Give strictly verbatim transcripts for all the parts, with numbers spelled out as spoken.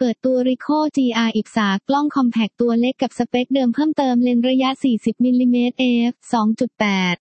เปิดตัว Ricoh จี อาร์ อี พี เอส กล้องคอมแพคตัวเล็กกับสเปคเดิมเพิ่มเติมเลนส์ระยะ สี่สิบ มิลลิเมตร เอฟ สองจุดแปด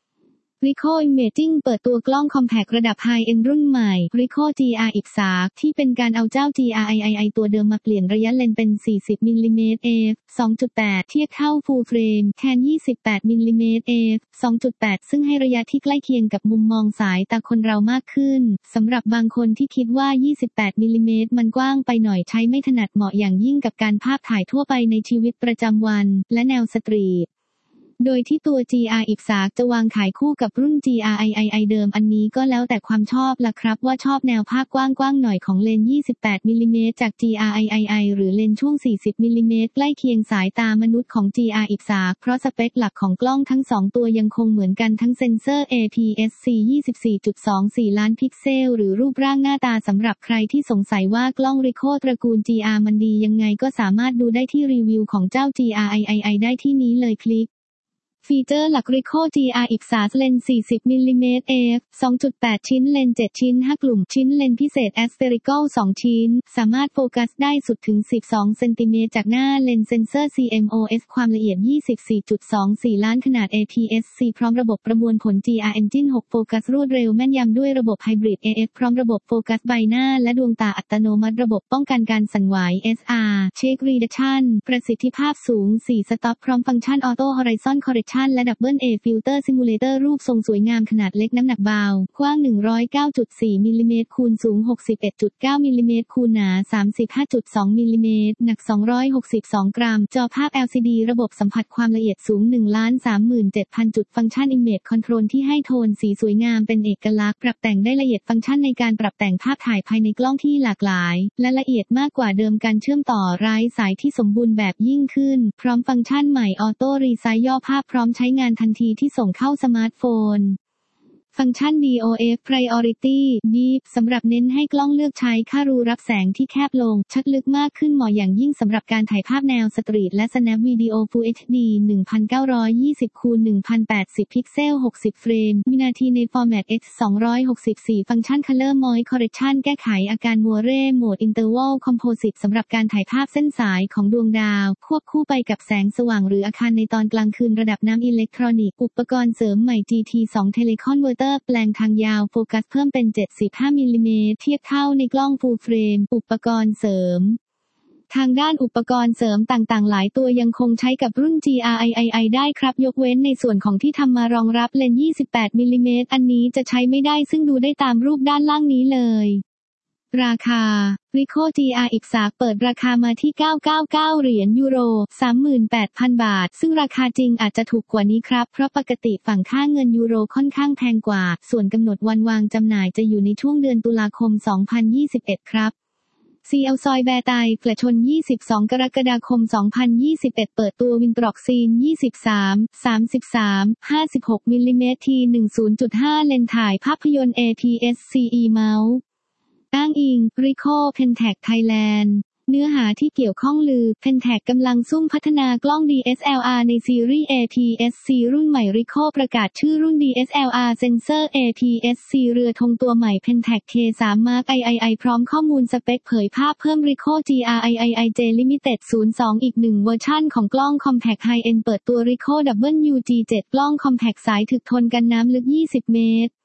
Ricoh Imaging เปิดตัวกล้องคอมแพคระดับไฮเอนด์รุ่นใหม่ Ricoh จี อาร์ อี พี เอส ที่เป็นการเอาเจ้า จี อาร์ ไอ ไอ ตัวเดิมมาเปลี่ยนระยะเลนส์เป็น สี่สิบ มิลลิเมตร เอฟ สองจุดแปด เทียบเท่า Full Frame แทน ยี่สิบแปด มิลลิเมตร เอฟ สองจุดแปด ซึ่งให้ระยะที่ใกล้เคียงกับมุมมองสายตาคนเรามากขึ้น สำหรับบางคนที่คิดว่า ยี่สิบแปด มิลลิเมตรมันกว้างไปหน่อยใช้ไม่ถนัดเหมาะอย่างยิ่งกับการภาพถ่ายทั่วไปในชีวิตประจำวันและแนวสตรีทโดยที่ตัว จี อาร์ อี พี เอส จะวางขายคู่กับรุ่น จี อาร์ ไอ ไอ เดิมอันนี้ก็แล้วแต่ความชอบล่ะครับว่าชอบแนวภาพกว้างๆหน่อยของเลนส์ ยี่สิบแปด มิลลิเมตรจาก จี อาร์ ไอ ไอ หรือเลนส์ช่วง สี่สิบ มิลลิเมตรใกล้เคียงสายตามนุษย์ของ จี อาร์ อี พี เอส เพราะสเปคหลักของกล้องทั้งสองตัวยังคงเหมือนกันทั้งเซ็นเซอร์ เอ พี เอส ซี ยี่สิบสี่จุดสองสี่ ล้านพิกเซลหรือรูปร่างหน้าตาสำหรับใครที่สงสัยว่ากล้อง Ricoh ตระกูล จี อาร์ มันดียังไงก็สามารถดูได้ที่รีวิวของเจ้า จี อาร์ ไอ ไอ ได้ที่นี้เลยคลิกฟีเจอร์หลัก Ricoh จี อาร์ อี พี เอส เลนส์ สี่สิบ มิลลิเมตร เอฟ สองจุดแปด ชิ้นเลนส์ เจ็ด ชิ้น ห้า กลุ่มชิ้นเลนส์พิเศษ Aspherical สอง ชิ้นสามารถโฟกัสได้สุดถึง สิบสอง เซนติเมตรจากหน้าเลนส์เซนเซอร์ ซี เอ็ม โอ เอส ความละเอียด ยี่สิบสี่จุดสองสี่ ล้านขนาด เอ พี เอส ซี พร้อมระบบประมวลผล จี อาร์ Engine หก โฟกัสรวดเร็วแม่นยำด้วยระบบ Hybrid เอ เอฟ พร้อมระบบโฟกัสใบหน้าและดวงตาอัตโนมัติระบบป้องกันการสั่นไหว เอส อาร์ Shake Reduction ประสิทธิภาพสูง สี่ สต็อปพร้อมฟังก์ชัน Auto Horizon Correction และ Double A Filter Simulator รูปทรงสวยงามขนาดเล็กน้ำหนักเบากว้าง หนึ่งร้อยเก้าจุดสี่ มิลลิเมตรคูณสูง หกสิบเอ็ดจุดเก้า มิลลิเมตรคูณหนา สามสิบห้าจุดสอง มิลลิเมตรหนัก สองร้อยหกสิบสอง กรัมจอภาพ แอล ซี ดี ระบบสัมผัสความละเอียดสูง หนึ่งล้านสามหมื่นเจ็ดพัน จุดฟังก์ชัน Image Control ที่ให้โทนสีสวยงามเป็นเอกลักษณ์ปรับแต่งได้ละเอียดฟังก์ชันในการปรับแต่งภาพถ่ายภายในกล้องที่หลากหลายและละเอียดมากกว่าเดิมการเชื่อมต่อไร้สายที่สมบูรณ์แบบยิ่งขึ้นพร้อมฟังก์ชันใหม่ Auto Resize ย่อภาพพร้อมใช้งานทันทีที่ส่งเข้าสมาร์ทโฟนฟังก์ชัน ดี โอ เอฟ Priority Deep สำหรับเน้นให้กล้องเลือกใช้ค่ารูรับแสงที่แคบลงชัดลึกมากขึ้นเหมาะอย่างยิ่งสำหรับการถ่ายภาพแนวสตรีทและ Snap Video Full เอช ดี หนึ่งพันเก้าร้อยยี่สิบคูณหนึ่งพันแปดสิบ พิกเซล หกสิบ เฟรมวินาทีใน Format เอ็กซ์ สองร้อยหกสิบสี่ ฟังก์ชัน Color Moist Correction แก้ไขอาการมัวเร่โหมด Interval Composite สำหรับการถ่ายภาพเส้นสายของดวงดาวควบคู่ไปกับแสงสว่างหรืออาคารในตอนกลางคืนระดับน้ำอิเล็กทรอนิกส์อุปกรณ์เสริมใหม่ จี ที ทู Teleconverter แปลงทางยาวโฟกัสเพิ่มเป็น เจ็ดสิบห้า มิลลิเมตรเทียบเท่าในกล้อง Full Frame อุปกรณ์เสริมทางด้านอุปกรณ์เสริมต่างๆหลายตัวยังคงใช้กับรุ่น จี อาร์ ไอ ไอ ได้ครับยกเว้นในส่วนของที่ทำมารองรับเลนส์ ยี่สิบแปด มิลลิเมตรอันนี้จะใช้ไม่ได้ซึ่งดูได้ตามรูปด้านล่างนี้เลยราคา Ricoh จี อาร์ อี พี เอส เปิดราคามาที่เก้าร้อยเก้าสิบเก้าเหรียญยูโร สามหมื่นแปดพัน บาทซึ่งราคาจริงอาจจะถูกกว่านี้ครับเพราะปกติฝั่งค่าเงินยูโรค่อนข้างแพงกว่าส่วนกำหนดวันวางจำหน่ายจะอยู่ในช่วงเดือนตุลาคม สองพันยี่สิบเอ็ด ครับ ซี แอล ซอยแบร์ไตแฟลชนยี่สิบสองกรกฎาคม สองพันยี่สิบเอ็ดเปิดตัววินตร็อกซีนยี่สิบสาม สามสิบสาม ห้าสิบหก มิลลิเมตร ที หนึ่ง ศูนย์จุดห้า เลนส์ถ่ายภาพยนตร์ เอ พี เอส ซี อี Mouseอ้างอิง Ricoh Pentax Thailand เนื้อหาที่เกี่ยวข้องลือ Pentax กำลังซุ่มพัฒนากล้อง ดี เอส แอล อาร์ ในซีรีส์ เอ พี เอส ซี รุ่นใหม่ Ricoh ประกาศชื่อรุ่น ดี เอส แอล อาร์ Sensor เอ พี เอส ซี เรือธงตัวใหม่ Pentax เค สาม Mark ไอ ไอ ไอ พร้อมข้อมูลสเปคเผยภาพเพิ่ม Ricoh จี อาร์ ไอ ไอ ไอ J Limited ศูนย์ สอง อีกหนึ่งเวอร์ชั่นของกล้อง Compact High End เปิดตัว Ricoh ดับเบิลยู จี เจ็ด กล้อง Compact สายถึกทนกันน้ำลึกยี่สิบเมตร